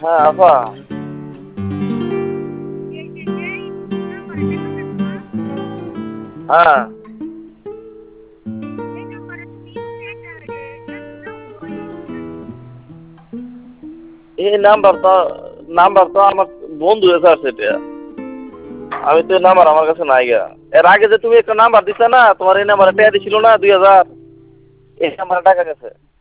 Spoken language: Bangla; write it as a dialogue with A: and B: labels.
A: হ্যাঁ আপা। হ্যাঁ এই নাম্বার তো আমার বন্ধু এসে আছে এটা। আমি তো এই নাম্বার আমার কাছে নাই গা। এর আগে যে তুমি একটা নাম্বার দিছো না, তোমার এই নাম্বারে টাকা দিছিল না 2000, এই নাম্বারে টাকা গেছে।